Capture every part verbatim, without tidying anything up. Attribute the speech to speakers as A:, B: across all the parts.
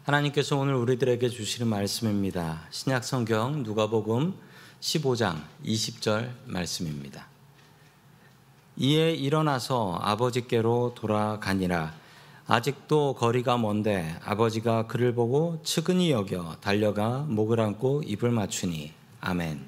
A: 하나님께서 오늘 우리들에게 주시는 말씀입니다. 신약성경 누가복음 십오 장 이십 절 말씀입니다. 이에 일어나서 아버지께로 돌아가니라. 아직도 거리가 먼데 아버지가 그를 보고 측은히 여겨 달려가 목을 안고 입을 맞추니. 아멘.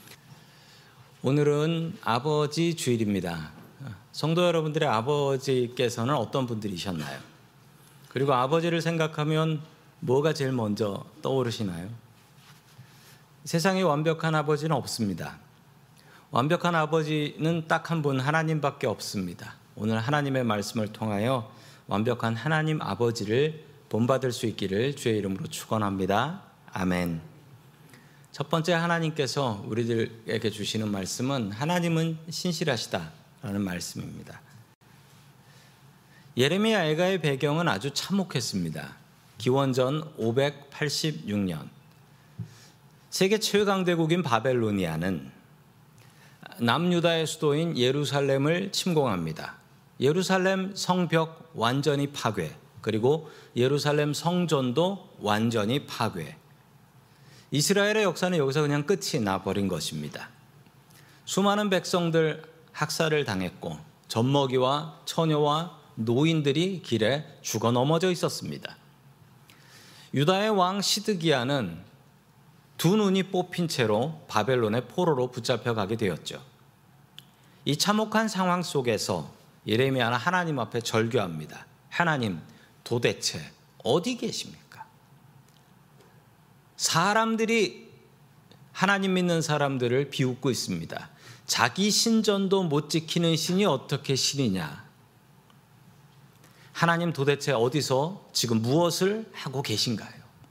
A: 오늘은 아버지 주일입니다. 성도 여러분들의 아버지께서는 어떤 분들이셨나요? 그리고 아버지를 생각하면 뭐가 제일 먼저 떠오르시나요? 세상에 완벽한 아버지는 없습니다. 완벽한 아버지는 딱 한 분 하나님밖에 없습니다. 오늘 하나님의 말씀을 통하여 완벽한 하나님 아버지를 본받을 수 있기를 주의 이름으로 축원합니다. 아멘. 첫 번째 하나님께서 우리들에게 주시는 말씀은 하나님은 신실하시다라는 말씀입니다. 예레미야 애가의 배경은 아주 참혹했습니다. 기원전 오백팔십육 년 세계 최강대국인 바벨로니아는 남유다의 수도인 예루살렘을 침공합니다. 예루살렘 성벽 완전히 파괴, 그리고 예루살렘 성전도 완전히 파괴. 이스라엘의 역사는 여기서 그냥 끝이 나버린 것입니다. 수많은 백성들 학살을 당했고 젖먹이와 처녀와 노인들이 길에 죽어 넘어져 있었습니다. 유다의 왕 시드기야는 두 눈이 뽑힌 채로 바벨론의 포로로 붙잡혀 가게 되었죠. 이 참혹한 상황 속에서 예레미야는 하나님 앞에 절규합니다. 하나님, 도대체 어디 계십니까? 사람들이 하나님 믿는 사람들을 비웃고 있습니다. 자기 신전도 못 지키는 신이 어떻게 신이냐? 하나님 도대체 어디서 지금 무엇을 하고 계신가요?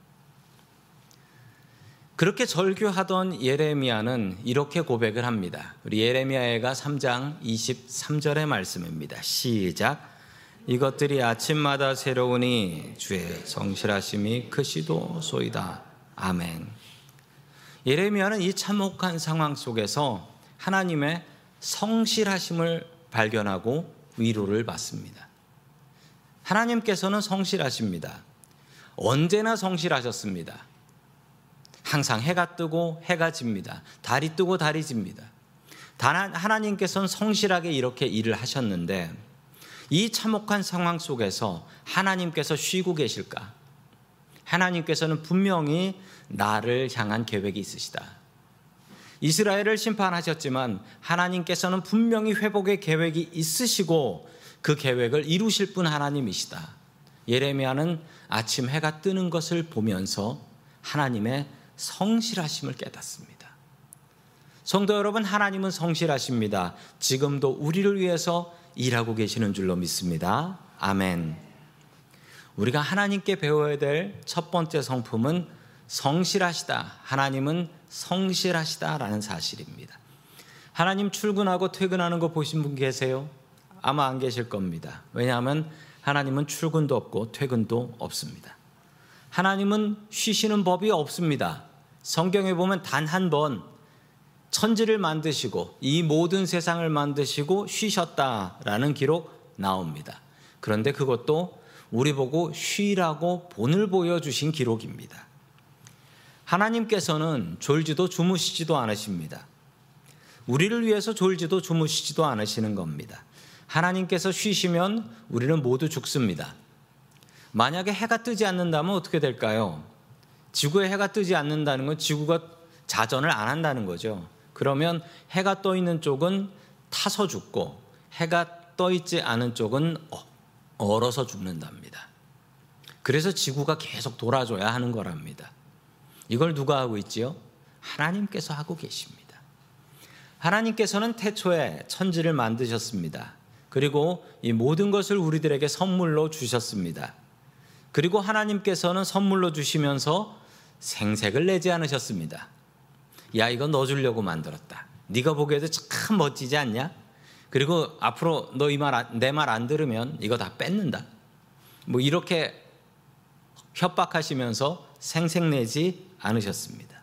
A: 그렇게 절규하던 예레미야는 이렇게 고백을 합니다. 우리 예레미야가 삼 장 이십삼 절의 말씀입니다. 시작. 이것들이 아침마다 새로우니 주의 성실하심이 크시도소이다. 아멘. 예레미야는 이 참혹한 상황 속에서 하나님의 성실하심을 발견하고 위로를 받습니다. 하나님께서는 성실하십니다. 언제나 성실하셨습니다. 항상 해가 뜨고 해가 집니다. 달이 뜨고 달이 집니다. 하나님께서는 성실하게 이렇게 일을 하셨는데 이 참혹한 상황 속에서 하나님께서 쉬고 계실까? 하나님께서는 분명히 나를 향한 계획이 있으시다. 이스라엘을 심판하셨지만 하나님께서는 분명히 회복의 계획이 있으시고 그 계획을 이루실 분 하나님이시다. 예레미야는 아침 해가 뜨는 것을 보면서 하나님의 성실하심을 깨닫습니다. 성도 여러분, 하나님은 성실하십니다. 지금도 우리를 위해서 일하고 계시는 줄로 믿습니다. 아멘. 우리가 하나님께 배워야 될 첫 번째 성품은 성실하시다. 하나님은 성실하시다라는 사실입니다. 하나님 출근하고 퇴근하는 거 보신 분 계세요? 아마 안 계실 겁니다. 왜냐하면 하나님은 출근도 없고 퇴근도 없습니다. 하나님은 쉬시는 법이 없습니다. 성경에 보면 단 한 번 천지를 만드시고 이 모든 세상을 만드시고 쉬셨다라는 기록 나옵니다. 그런데 그것도 우리 보고 쉬라고 본을 보여주신 기록입니다. 하나님께서는 졸지도 주무시지도 않으십니다. 우리를 위해서 졸지도 주무시지도 않으시는 겁니다. 하나님께서 쉬시면 우리는 모두 죽습니다. 만약에 해가 뜨지 않는다면 어떻게 될까요? 지구에 해가 뜨지 않는다는 건 지구가 자전을 안 한다는 거죠. 그러면 해가 떠 있는 쪽은 타서 죽고 해가 떠 있지 않은 쪽은 얼어서 죽는답니다. 그래서 지구가 계속 돌아줘야 하는 거랍니다. 이걸 누가 하고 있지요? 하나님께서 하고 계십니다. 하나님께서는 태초에 천지를 만드셨습니다. 그리고 이 모든 것을 우리들에게 선물로 주셨습니다. 그리고 하나님께서는 선물로 주시면서 생색을 내지 않으셨습니다. 야, 이거 너 주려고 만들었다. 네가 보기에도 참 멋지지 않냐? 그리고 앞으로 너 이 말 내 말 안 들으면 이거 다 뺏는다. 뭐 이렇게 협박하시면서 생색내지 않으셨습니다.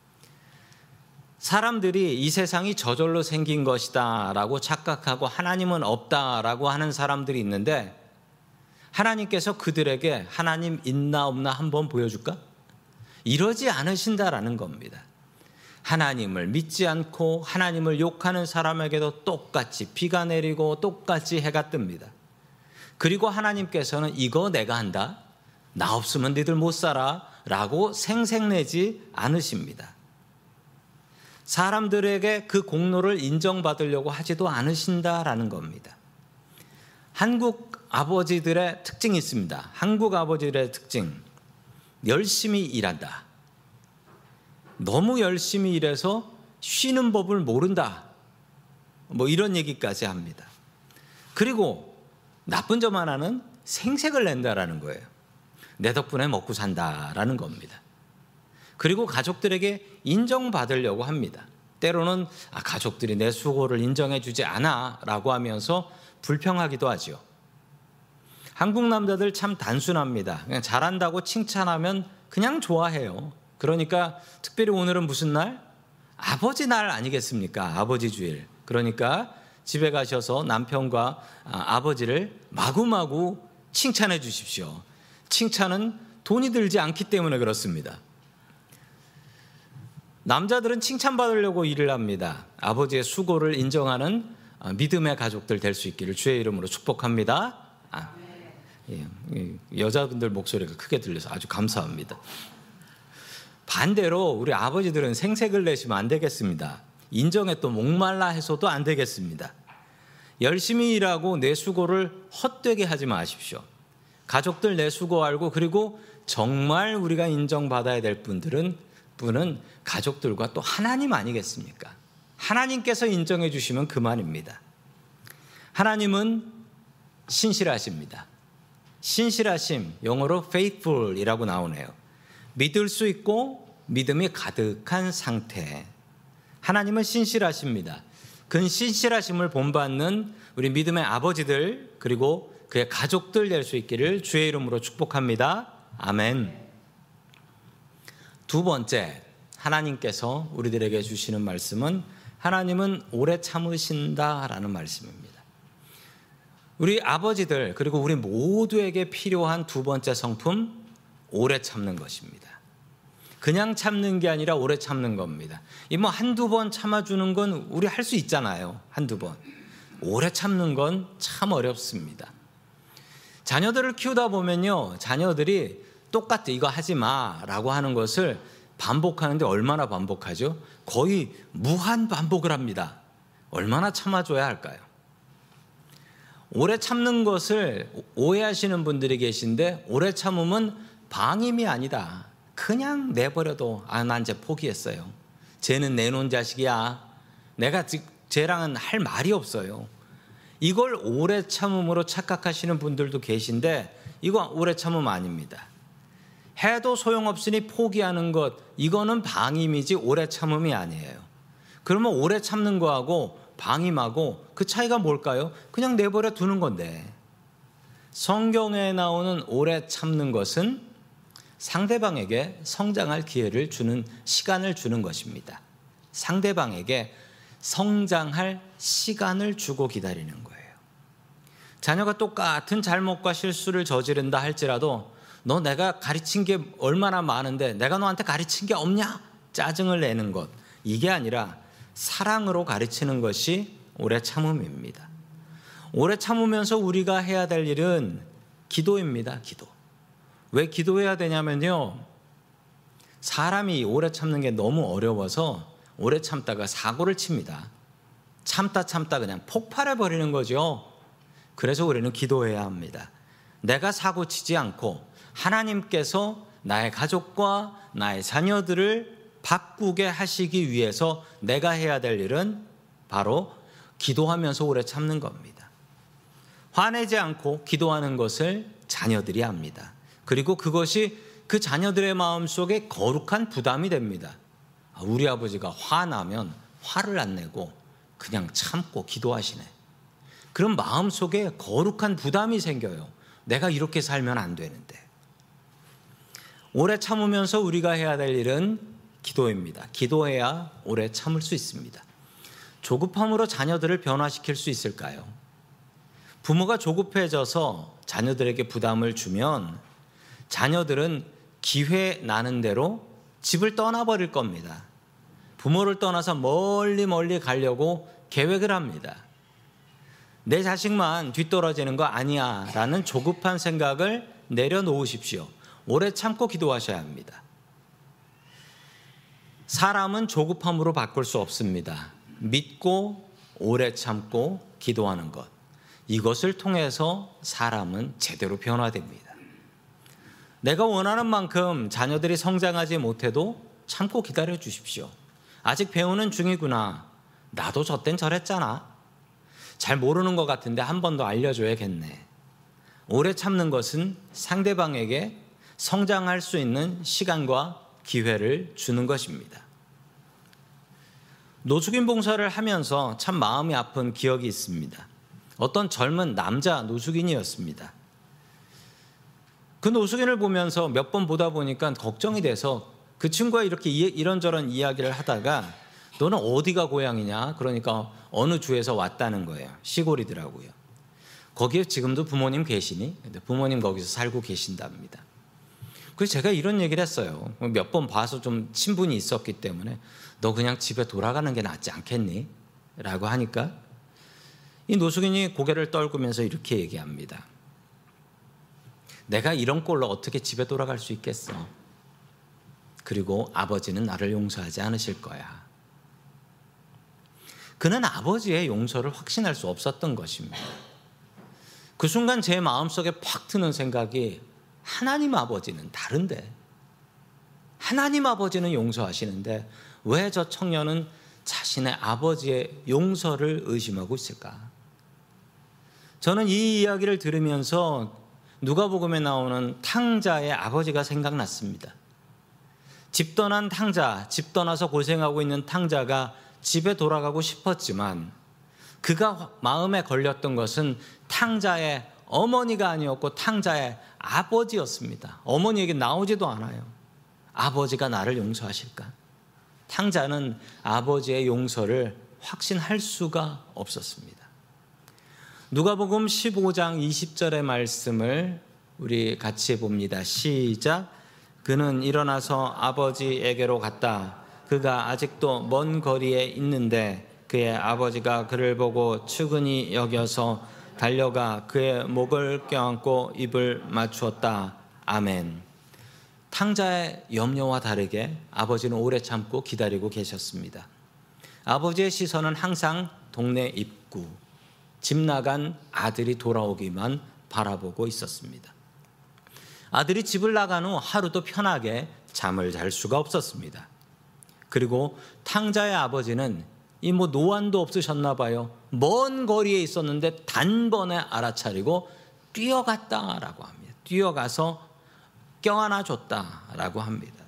A: 사람들이 이 세상이 저절로 생긴 것이다 라고 착각하고 하나님은 없다라고 하는 사람들이 있는데 하나님께서 그들에게 하나님 있나 없나 한번 보여줄까? 이러지 않으신다라는 겁니다. 하나님을 믿지 않고 하나님을 욕하는 사람에게도 똑같이 비가 내리고 똑같이 해가 뜹니다. 그리고 하나님께서는 이거 내가 한다, 나 없으면 니들 못 살아 라고 생색내지 않으십니다. 사람들에게 그 공로를 인정받으려고 하지도 않으신다라는 겁니다. 한국 아버지들의 특징이 있습니다. 한국 아버지들의 특징, 열심히 일한다. 너무 열심히 일해서 쉬는 법을 모른다. 뭐 이런 얘기까지 합니다. 그리고 나쁜 점 하나는 생색을 낸다라는 거예요. 내 덕분에 먹고 산다라는 겁니다. 그리고 가족들에게 인정받으려고 합니다. 때로는 아, 가족들이 내 수고를 인정해 주지 않아 라고 하면서 불평하기도 하죠. 한국 남자들 참 단순합니다. 그냥 잘한다고 칭찬하면 그냥 좋아해요. 그러니까 특별히 오늘은 무슨 날? 아버지 날 아니겠습니까? 아버지 주일. 그러니까 집에 가셔서 남편과 아버지를 마구마구 칭찬해 주십시오. 칭찬은 돈이 들지 않기 때문에 그렇습니다. 남자들은 칭찬받으려고 일을 합니다. 아버지의 수고를 인정하는 믿음의 가족들 될 수 있기를 주의 이름으로 축복합니다. 아, 예, 여자분들 목소리가 크게 들려서 아주 감사합니다. 반대로 우리 아버지들은 생색을 내시면 안 되겠습니다. 인정에 또 목말라 해서도 안 되겠습니다. 열심히 일하고 내 수고를 헛되게 하지 마십시오. 가족들 내 수고 알고, 그리고 정말 우리가 인정받아야 될 분들은 분은 가족들과 또 하나님 아니겠습니까? 하나님께서 인정해 주시면 그만입니다. 하나님은 신실하십니다. 신실하심, 영어로 faithful이라고 나오네요. 믿을 수 있고 믿음이 가득한 상태. 하나님은 신실하십니다. 그 신실하심을 본받는 우리 믿음의 아버지들, 그리고 그의 가족들 될 수 있기를 주의 이름으로 축복합니다. 아멘. 두 번째, 하나님께서 우리들에게 주시는 말씀은 하나님은 오래 참으신다라는 말씀입니다. 우리 아버지들, 그리고 우리 모두에게 필요한 두 번째 성품, 오래 참는 것입니다. 그냥 참는 게 아니라 오래 참는 겁니다. 이 뭐 한두 번 참아주는 건 우리 할 수 있잖아요. 한두 번. 오래 참는 건 참 어렵습니다. 자녀들을 키우다 보면요, 자녀들이 똑같아 이거 하지 마라고 하는 것을 반복하는데 얼마나 반복하죠? 거의 무한 반복을 합니다. 얼마나 참아줘야 할까요? 오래 참는 것을 오해하시는 분들이 계신데, 오래 참음은 방임이 아니다. 그냥 내버려도 아, 난 이제 포기했어요. 쟤는 내놓은 자식이야. 내가 쟤랑은 할 말이 없어요. 이걸 오래 참음으로 착각하시는 분들도 계신데, 이거 오래 참음 아닙니다. 해도 소용없으니 포기하는 것, 이거는 방임이지 오래 참음이 아니에요. 그러면 오래 참는 거하고 방임하고 그 차이가 뭘까요? 그냥 내버려 두는 건데, 성경에 나오는 오래 참는 것은 상대방에게 성장할 기회를 주는, 시간을 주는 것입니다. 상대방에게 성장할 시간을 주고 기다리는 거예요. 자녀가 똑같은 잘못과 실수를 저지른다 할지라도, 너 내가 가르친 게 얼마나 많은데 내가 너한테 가르친 게 없냐? 짜증을 내는 것, 이게 아니라 사랑으로 가르치는 것이 오래 참음입니다. 오래 참으면서 우리가 해야 될 일은 기도입니다. 기도. 왜 기도해야 되냐면요, 사람이 오래 참는 게 너무 어려워서 오래 참다가 사고를 칩니다. 참다 참다 그냥 폭발해 버리는 거죠. 그래서 우리는 기도해야 합니다. 내가 사고 치지 않고 하나님께서 나의 가족과 나의 자녀들을 바꾸게 하시기 위해서 내가 해야 될 일은 바로 기도하면서 오래 참는 겁니다. 화내지 않고 기도하는 것을 자녀들이 합니다. 그리고 그것이 그 자녀들의 마음속에 거룩한 부담이 됩니다. 우리 아버지가 화나면 화를 안 내고 그냥 참고 기도하시네. 그럼 마음속에 거룩한 부담이 생겨요. 내가 이렇게 살면 안 되는데. 오래 참으면서 우리가 해야 될 일은 기도입니다. 기도해야 오래 참을 수 있습니다. 조급함으로 자녀들을 변화시킬 수 있을까요? 부모가 조급해져서 자녀들에게 부담을 주면 자녀들은 기회 나는 대로 집을 떠나버릴 겁니다. 부모를 떠나서 멀리 멀리 가려고 계획을 합니다. 내 자식만 뒤떨어지는 거 아니야 라는 조급한 생각을 내려놓으십시오. 오래 참고 기도하셔야 합니다. 사람은 조급함으로 바꿀 수 없습니다. 믿고 오래 참고 기도하는 것, 이것을 통해서 사람은 제대로 변화됩니다. 내가 원하는 만큼 자녀들이 성장하지 못해도 참고 기다려 주십시오. 아직 배우는 중이구나. 나도 저땐 저랬잖아. 잘 모르는 것 같은데 한 번 더 알려줘야겠네. 오래 참는 것은 상대방에게 성장할 수 있는 시간과 기회를 주는 것입니다. 노숙인 봉사를 하면서 참 마음이 아픈 기억이 있습니다. 어떤 젊은 남자 노숙인이었습니다. 그 노숙인을 보면서 몇 번 보다 보니까 걱정이 돼서 그 친구가 이렇게 이런저런 이야기를 하다가 너는 어디가 고향이냐? 그러니까 어느 주에서 왔다는 거예요. 시골이더라고요. 거기에 지금도 부모님 계시니? 근데 부모님 거기서 살고 계신답니다. 그래서 제가 이런 얘기를 했어요. 몇 번 봐서 좀 친분이 있었기 때문에 너 그냥 집에 돌아가는 게 낫지 않겠니? 라고 하니까 이 노숙인이 고개를 떨구면서 이렇게 얘기합니다. 내가 이런 꼴로 어떻게 집에 돌아갈 수 있겠어? 그리고 아버지는 나를 용서하지 않으실 거야. 그는 아버지의 용서를 확신할 수 없었던 것입니다. 그 순간 제 마음속에 팍 트는 생각이 하나님 아버지는 다른데, 하나님 아버지는 용서하시는데 왜 저 청년은 자신의 아버지의 용서를 의심하고 있을까? 저는 이 이야기를 들으면서 누가복음에 나오는 탕자의 아버지가 생각났습니다. 집 떠난 탕자, 집 떠나서 고생하고 있는 탕자가 집에 돌아가고 싶었지만 그가 마음에 걸렸던 것은 탕자의 어머니가 아니었고 탕자의 아버지였습니다. 어머니에게 나오지도 않아요. 아버지가 나를 용서하실까? 탕자는 아버지의 용서를 확신할 수가 없었습니다. 누가복음 십오 장 이십 절의 말씀을 우리 같이 봅니다. 시작. 그는 일어나서 아버지에게로 갔다. 그가 아직도 먼 거리에 있는데 그의 아버지가 그를 보고 측은히 여겨서 달려가 그의 목을 껴안고 입을 맞추었다. 아멘. 탕자의 염려와 다르게 아버지는 오래 참고 기다리고 계셨습니다. 아버지의 시선은 항상 동네 입구, 집 나간 아들이 돌아오기만 바라보고 있었습니다. 아들이 집을 나간 후 하루도 편하게 잠을 잘 수가 없었습니다. 그리고 탕자의 아버지는 이 뭐 노안도 없으셨나 봐요. 먼 거리에 있었는데 단번에 알아차리고 뛰어갔다라고 합니다. 뛰어가서 껴안아 줬다라고 합니다.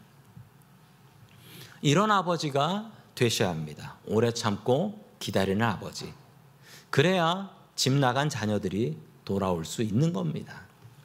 A: 이런 아버지가 되셔야 합니다. 오래 참고 기다리는 아버지. 그래야 집 나간 자녀들이 돌아올 수 있는 겁니다.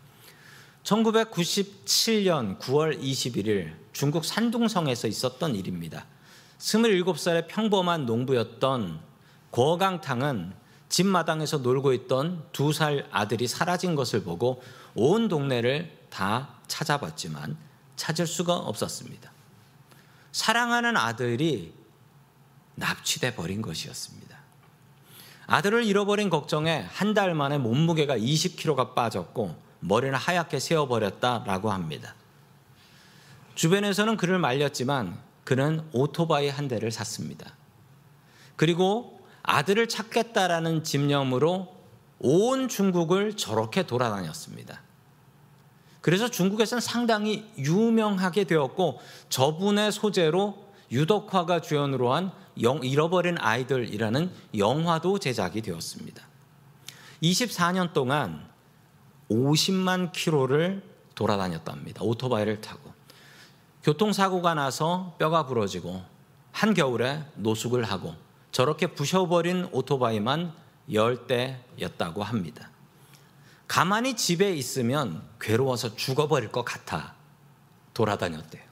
A: 천구백구십칠 년 구월 이십일일 중국 산둥성에서 있었던 일입니다. 스물일곱 살의 평범한 농부였던 고강탕은 집 마당에서 놀고 있던 두 살 아들이 사라진 것을 보고 온 동네를 다 찾아봤지만 찾을 수가 없었습니다. 사랑하는 아들이 납치돼 버린 것이었습니다. 아들을 잃어버린 걱정에 한 달 만에 몸무게가 이십 킬로그램가 빠졌고 머리는 하얗게 세어버렸다라고 합니다. 주변에서는 그를 말렸지만 그는 오토바이 한 대를 샀습니다. 그리고 아들을 찾겠다라는 집념으로 온 중국을 저렇게 돌아다녔습니다. 그래서 중국에서는 상당히 유명하게 되었고 저분의 소재로 유덕화가 주연으로 한 잃어버린 아이들이라는 영화도 제작이 되었습니다. 이십사 년 동안 오십만 킬로를 돌아다녔답니다. 오토바이를 타고. 교통사고가 나서 뼈가 부러지고 한겨울에 노숙을 하고 저렇게 부셔버린 오토바이만 열 대였다고 합니다. 가만히 집에 있으면 괴로워서 죽어버릴 것 같아 돌아다녔대요.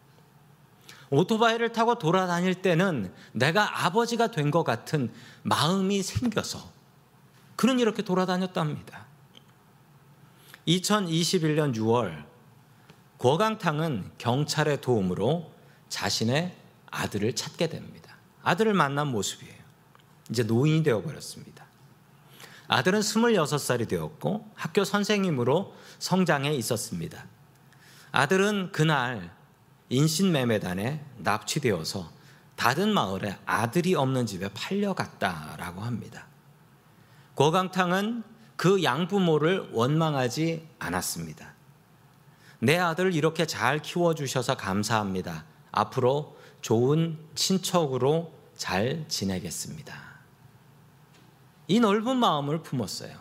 A: 오토바이를 타고 돌아다닐 때는 내가 아버지가 된 것 같은 마음이 생겨서 그는 이렇게 돌아다녔답니다. 이천이십일 년 유월 고강탕은 경찰의 도움으로 자신의 아들을 찾게 됩니다. 아들을 만난 모습이에요. 이제 노인이 되어버렸습니다. 아들은 스물여섯 살이 되었고 학교 선생님으로 성장해 있었습니다. 아들은 그날 인신매매단에 납치되어서 다른 마을에 아들이 없는 집에 팔려갔다라고 합니다. 고강탕은 그 양부모를 원망하지 않았습니다. 내 아들을 이렇게 잘 키워주셔서 감사합니다. 앞으로 좋은 친척으로 잘 지내겠습니다. 이 넓은 마음을 품었어요.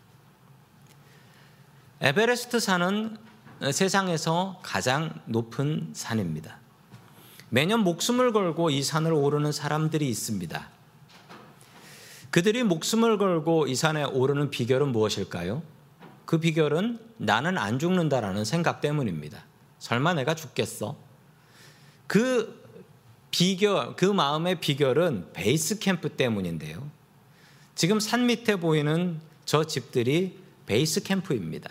A: 에베레스트 산은 세상에서 가장 높은 산입니다. 매년 목숨을 걸고 이 산을 오르는 사람들이 있습니다. 그들이 목숨을 걸고 이 산에 오르는 비결은 무엇일까요? 그 비결은 나는 안 죽는다라는 생각 때문입니다. 설마 내가 죽겠어? 그 비결, 그 마음의 비결은 베이스 캠프 때문인데요. 지금 산 밑에 보이는 저 집들이 베이스 캠프입니다.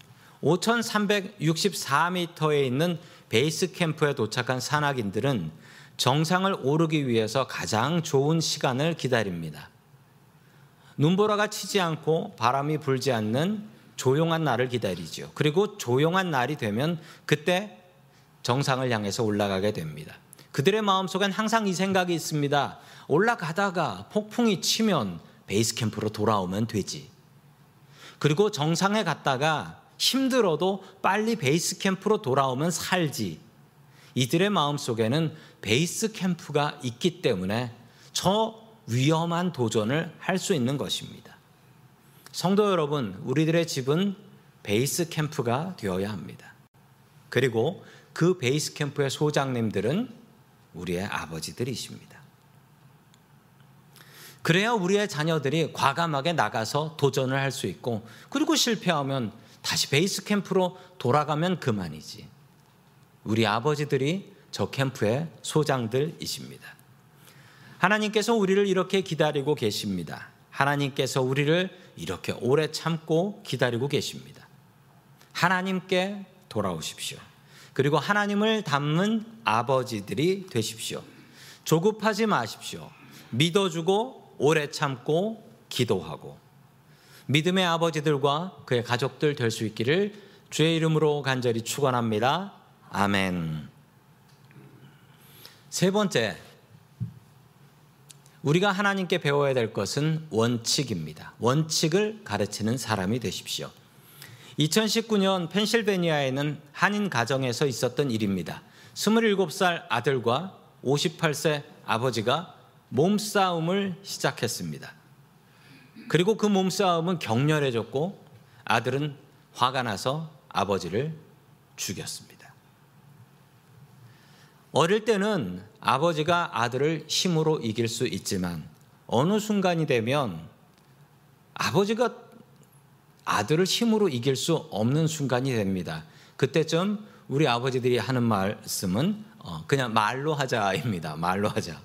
A: 오천삼백육십사 미터에 있는 베이스 캠프에 도착한 산악인들은 정상을 오르기 위해서 가장 좋은 시간을 기다립니다. 눈보라가 치지 않고 바람이 불지 않는 조용한 날을 기다리죠. 그리고 조용한 날이 되면 그때 정상을 향해서 올라가게 됩니다. 그들의 마음속엔 항상 이 생각이 있습니다. 올라가다가 폭풍이 치면 베이스 캠프로 돌아오면 되지. 그리고 정상에 갔다가 힘들어도 빨리 베이스 캠프로 돌아오면 살지. 이들의 마음속에는 베이스 캠프가 있기 때문에 저 위험한 도전을 할 수 있는 것입니다. 성도 여러분, 우리들의 집은 베이스 캠프가 되어야 합니다. 그리고 그 베이스 캠프의 소장님들은 우리의 아버지들이십니다. 그래야 우리의 자녀들이 과감하게 나가서 도전을 할 수 있고, 그리고 실패하면 다시 베이스 캠프로 돌아가면 그만이지. 우리 아버지들이 저 캠프의 소장들이십니다. 하나님께서 우리를 이렇게 기다리고 계십니다. 하나님께서 우리를 이렇게 오래 참고 기다리고 계십니다. 하나님께 돌아오십시오. 그리고 하나님을 닮은 아버지들이 되십시오. 조급하지 마십시오. 믿어주고 오래 참고 기도하고 믿음의 아버지들과 그의 가족들 될 수 있기를 주의 이름으로 간절히 축원합니다. 아멘. 세 번째, 우리가 하나님께 배워야 될 것은 원칙입니다. 원칙을 가르치는 사람이 되십시오. 이천십구 년 펜실베니아에 있는 한인 가정에서 있었던 일입니다. 스물일곱 살 아들과 오십팔 세 아버지가 몸싸움을 시작했습니다. 그리고 그 몸싸움은 격렬해졌고 아들은 화가 나서 아버지를 죽였습니다. 어릴 때는 아버지가 아들을 힘으로 이길 수 있지만 어느 순간이 되면 아버지가 아들을 힘으로 이길 수 없는 순간이 됩니다. 그때쯤 우리 아버지들이 하는 말씀은 그냥 말로 하자입니다. 말로 하자.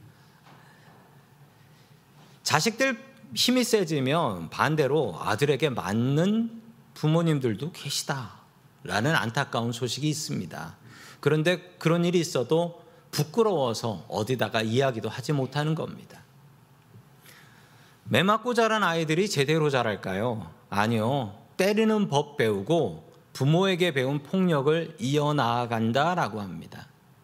A: 자식들 힘이 세지면 반대로 아들에게 맞는 부모님들도 계시다라는 안타까운 소식이 있습니다. 그런데 그런 일이 있어도 부끄러워서 어디다가 이야기도 하지 못하는 겁니다. 매 맞고 자란 아이들이 제대로 자랄까요? 아니요. 때리는 법 배우고 부모에게 배운 폭력을 이어나간다라고 합니다.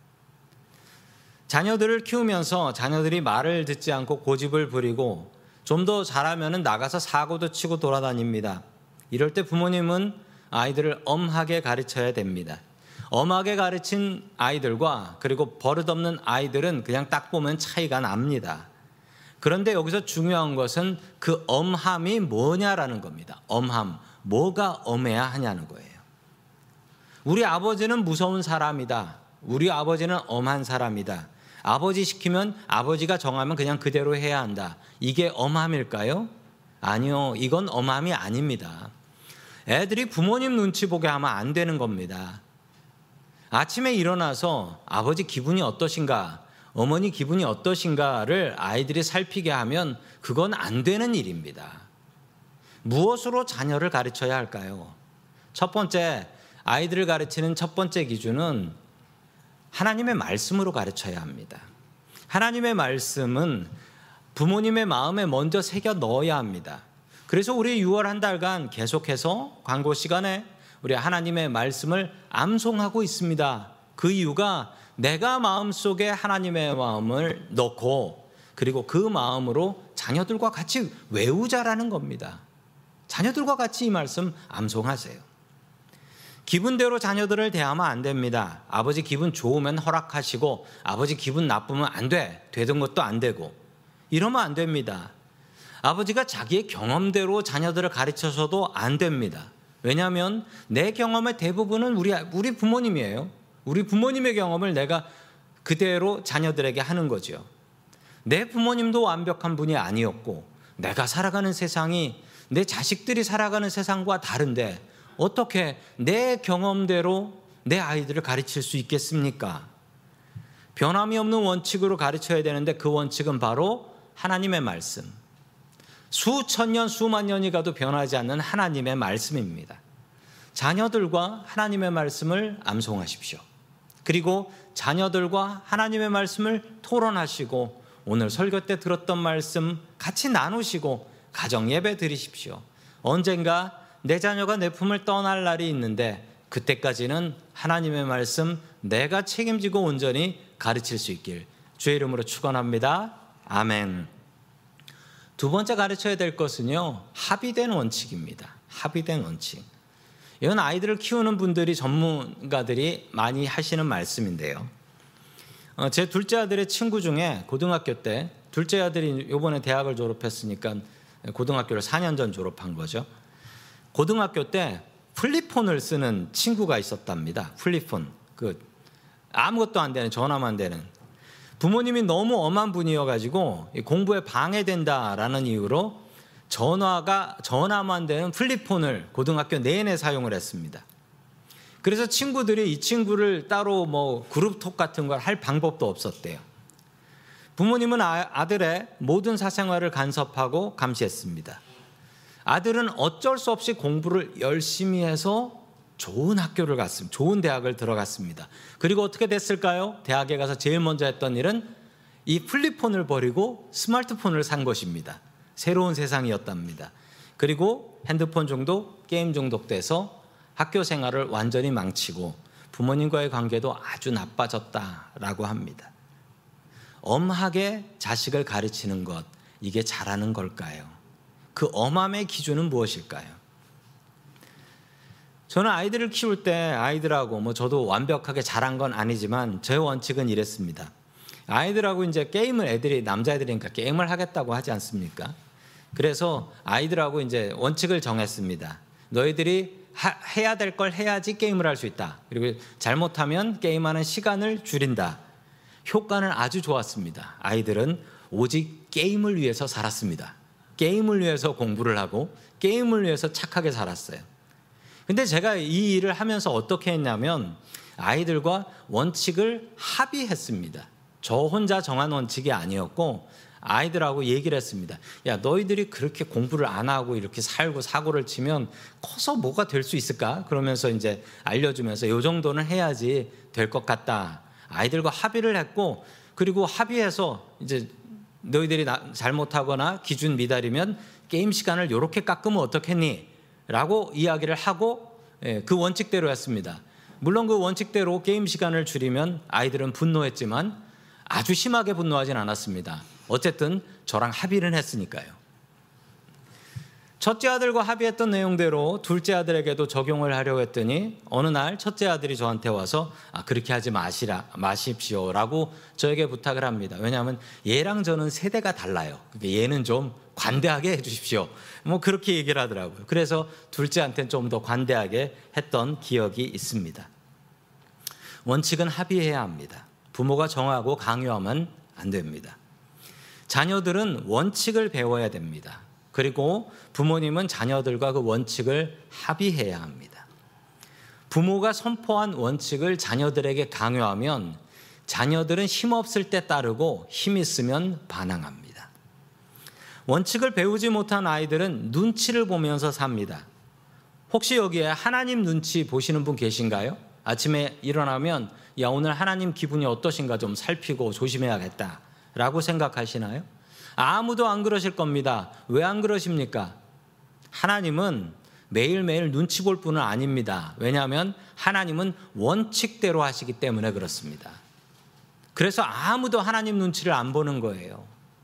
A: 자녀들을 키우면서 자녀들이 말을 듣지 않고 고집을 부리고 좀 더 잘하면 나가서 사고도 치고 돌아다닙니다. 이럴 때 부모님은 아이들을 엄하게 가르쳐야 됩니다. 엄하게 가르친 아이들과 그리고 버릇없는 아이들은 그냥 딱 보면 차이가 납니다. 그런데 여기서 중요한 것은 그 엄함이 뭐냐라는 겁니다. 엄함, 뭐가 엄해야 하냐는 거예요. 우리 아버지는 무서운 사람이다. 우리 아버지는 엄한 사람이다. 아버지 시키면 아버지가 정하면 그냥 그대로 해야 한다. 이게 엄함일까요? 아니요, 이건 엄함이 아닙니다. 애들이 부모님 눈치 보게 하면 안 되는 겁니다. 아침에 일어나서 아버지 기분이 어떠신가, 어머니 기분이 어떠신가를 아이들이 살피게 하면 그건 안 되는 일입니다. 무엇으로 자녀를 가르쳐야 할까요? 첫 번째, 아이들을 가르치는 첫 번째 기준은 하나님의 말씀으로 가르쳐야 합니다. 하나님의 말씀은 부모님의 마음에 먼저 새겨 넣어야 합니다. 그래서 우리 유월 한 달간 계속해서 광고 시간에 우리 하나님의 말씀을 암송하고 있습니다. 그 이유가 내가 마음속에 하나님의 마음을 넣고 그리고 그 마음으로 자녀들과 같이 외우자라는 겁니다. 자녀들과 같이 이 말씀 암송하세요. 기분대로 자녀들을 대하면 안 됩니다. 아버지 기분 좋으면 허락하시고 아버지 기분 나쁘면 안 돼. 되던 것도 안 되고 이러면 안 됩니다. 아버지가 자기의 경험대로 자녀들을 가르쳐서도 안 됩니다. 왜냐하면 내 경험의 대부분은 우리, 우리 부모님이에요. 우리 부모님의 경험을 내가 그대로 자녀들에게 하는 거죠. 내 부모님도 완벽한 분이 아니었고 내가 살아가는 세상이 내 자식들이 살아가는 세상과 다른데 어떻게 내 경험대로 내 아이들을 가르칠 수 있겠습니까? 변함이 없는 원칙으로 가르쳐야 되는데 그 원칙은 바로 하나님의 말씀. 수천 년, 수만 년이 가도 변하지 않는 하나님의 말씀입니다. 자녀들과 하나님의 말씀을 암송하십시오. 그리고 자녀들과 하나님의 말씀을 토론하시고 오늘 설교 때 들었던 말씀 같이 나누시고 가정 예배 드리십시오. 언젠가 내 자녀가 내 품을 떠날 날이 있는데 그때까지는 하나님의 말씀 내가 책임지고 온전히 가르칠 수 있길 주의 이름으로 축원합니다. 아멘. 두 번째 가르쳐야 될 것은요, 합의된 원칙입니다. 합의된 원칙. 이건 아이들을 키우는 분들이 전문가들이 많이 하시는 말씀인데요. 어, 제 둘째 아들의 친구 중에 고등학교 때, 둘째 아들이 이번에 대학을 졸업했으니까 고등학교를 사 년 전 졸업한 거죠. 고등학교 때 플립폰을 쓰는 친구가 있었답니다. 플립폰. 그 아무것도 안 되는, 전화만 되는. 부모님이 너무 엄한 분이어가지고 공부에 방해된다라는 이유로 전화가 전화만 되는 플립폰을 고등학교 내내 사용을 했습니다. 그래서 친구들이 이 친구를 따로 뭐 그룹톡 같은 걸 할 방법도 없었대요. 부모님은 아들의 모든 사생활을 간섭하고 감시했습니다. 아들은 어쩔 수 없이 공부를 열심히 해서 좋은 학교를 갔습니다. 좋은 대학을 들어갔습니다. 그리고 어떻게 됐을까요? 대학에 가서 제일 먼저 했던 일은 이 플립폰을 버리고 스마트폰을 산 것입니다. 새로운 세상이었답니다. 그리고 핸드폰 중독, 게임 중독돼서 학교 생활을 완전히 망치고 부모님과의 관계도 아주 나빠졌다라고 합니다. 엄하게 자식을 가르치는 것, 이게 잘하는 걸까요? 그 엄함의 기준은 무엇일까요? 저는 아이들을 키울 때 아이들하고 뭐 저도 완벽하게 잘한 건 아니지만 제 원칙은 이랬습니다. 아이들하고 이제 게임을 애들이 남자애들이니까 게임을 하겠다고 하지 않습니까? 그래서 아이들하고 이제 원칙을 정했습니다. 너희들이 하, 해야 될 걸 해야지 게임을 할 수 있다. 그리고 잘못하면 게임하는 시간을 줄인다. 효과는 아주 좋았습니다. 아이들은 오직 게임을 위해서 살았습니다. 게임을 위해서 공부를 하고 게임을 위해서 착하게 살았어요. 근데 제가 이 일을 하면서 어떻게 했냐면 아이들과 원칙을 합의했습니다. 저 혼자 정한 원칙이 아니었고 아이들하고 얘기를 했습니다. 야, 너희들이 그렇게 공부를 안 하고 이렇게 살고 사고를 치면 커서 뭐가 될 수 있을까? 그러면서 이제 알려주면서 이 정도는 해야지 될 것 같다. 아이들과 합의를 했고 그리고 합의해서 이제 너희들이 잘못하거나 기준 미달이면 게임 시간을 이렇게 깎으면 어떻겠니? 라고 이야기를 하고 그 원칙대로 했습니다. 물론 그 원칙대로 게임 시간을 줄이면 아이들은 분노했지만 아주 심하게 분노하진 않았습니다. 어쨌든 저랑 합의를 했으니까요. 첫째 아들과 합의했던 내용대로 둘째 아들에게도 적용을 하려고 했더니 어느 날 첫째 아들이 저한테 와서 아, 그렇게 하지 마시라, 마십시오라고 저에게 부탁을 합니다. 왜냐하면 얘랑 저는 세대가 달라요. 얘는 좀 관대하게 해주십시오. 뭐 그렇게 얘기를 하더라고요. 그래서 둘째한테는 좀 더 관대하게 했던 기억이 있습니다. 원칙은 합의해야 합니다. 부모가 정하고 강요하면 안 됩니다. 자녀들은 원칙을 배워야 됩니다. 그리고 부모님은 자녀들과 그 원칙을 합의해야 합니다. 부모가 선포한 원칙을 자녀들에게 강요하면 자녀들은 힘없을 때 따르고 힘 있으면 반항합니다. 원칙을 배우지 못한 아이들은 눈치를 보면서 삽니다. 혹시 여기에 하나님 눈치 보시는 분 계신가요? 아침에 일어나면 야, 오늘 하나님 기분이 어떠신가 좀 살피고 조심해야겠다라고 생각하시나요? 아무도 안 그러실 겁니다. 왜 안 그러십니까? 하나님은 매일매일 눈치 볼 분은 아닙니다. 왜냐하면 하나님은 원칙대로 하시기 때문에 그렇습니다. 그래서 아무도 하나님 눈치를 안 보는 거예요.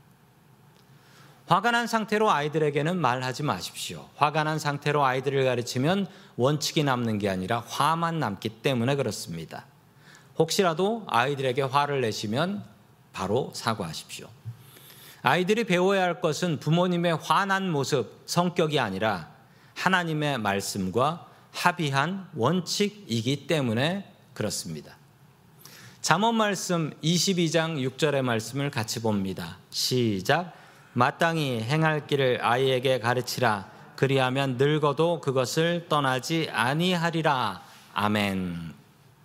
A: 화가 난 상태로 아이들에게는 말하지 마십시오. 화가 난 상태로 아이들을 가르치면 원칙이 남는 게 아니라 화만 남기 때문에 그렇습니다. 혹시라도 아이들에게 화를 내시면 바로 사과하십시오. 아이들이 배워야 할 것은 부모님의 화난 모습, 성격이 아니라 하나님의 말씀과 합의한 원칙이기 때문에 그렇습니다. 잠언 말씀 이십이 장 육 절의 말씀을 같이 봅니다. 시작. 마땅히 행할 길을 아이에게 가르치라. 그리하면 늙어도 그것을 떠나지 아니하리라. 아멘.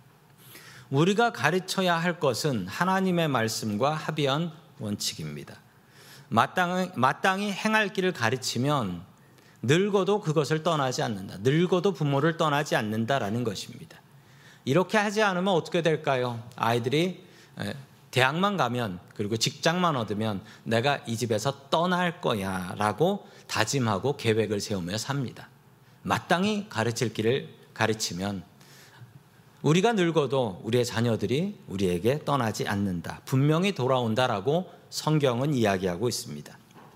A: 우리가 가르쳐야 할 것은 하나님의 말씀과 합의한 원칙입니다. 마땅히, 마땅히 행할 길을 가르치면 늙어도 그것을 떠나지 않는다. 늙어도 부모를 떠나지 않는다라는 것입니다. 이렇게 하지 않으면 어떻게 될까요? 아이들이 대학만 가면 그리고 직장만 얻으면 내가 이 집에서 떠날 거야 라고 다짐하고 계획을 세우며 삽니다. 마땅히 가르칠 길을 가르치면 우리가 늙어도 우리의 자녀들이 우리에게 떠나지 않는다. 분명히 돌아온다라고 성경은 이야기하고 있습니다.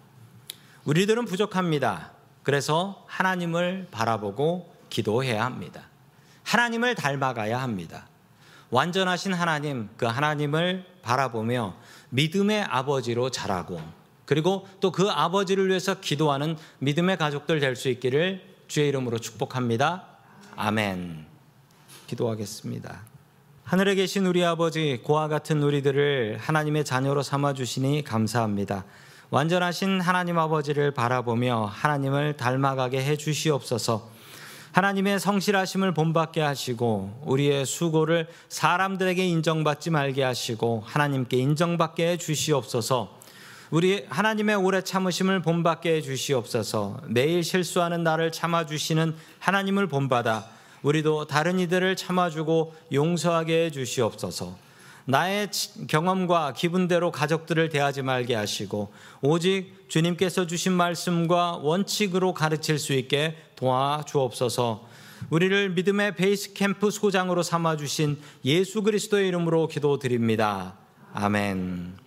A: 우리들은 부족합니다. 그래서 하나님을 바라보고 기도해야 합니다. 하나님을 닮아가야 합니다. 완전하신 하나님, 그 하나님을 바라보며 믿음의 아버지로 자라고 그리고 또 그 아버지를 위해서 기도하는 믿음의 가족들 될 수 있기를 주의 이름으로 축복합니다. 아멘. 기도하겠습니다. 하늘에 계신 우리 아버지, 고와 같은 우리들을 하나님의 자녀로 삼아주시니 감사합니다. 완전하신 하나님 아버지를 바라보며 하나님을 닮아가게 해주시옵소서. 하나님의 성실하심을 본받게 하시고 우리의 수고를 사람들에게 인정받지 말게 하시고 하나님께 인정받게 해주시옵소서. 우리 하나님의 오래 참으심을 본받게 해주시옵소서. 매일 실수하는 나를 참아주시는 하나님을 본받아 우리도 다른 이들을 참아주고 용서하게 해주시옵소서. 나의 경험과 기분대로 가족들을 대하지 말게 하시고 오직 주님께서 주신 말씀과 원칙으로 가르칠 수 있게 도와주옵소서. 우리를 믿음의 베이스 캠프 소장으로 삼아주신 예수 그리스도의 이름으로 기도드립니다. 아멘.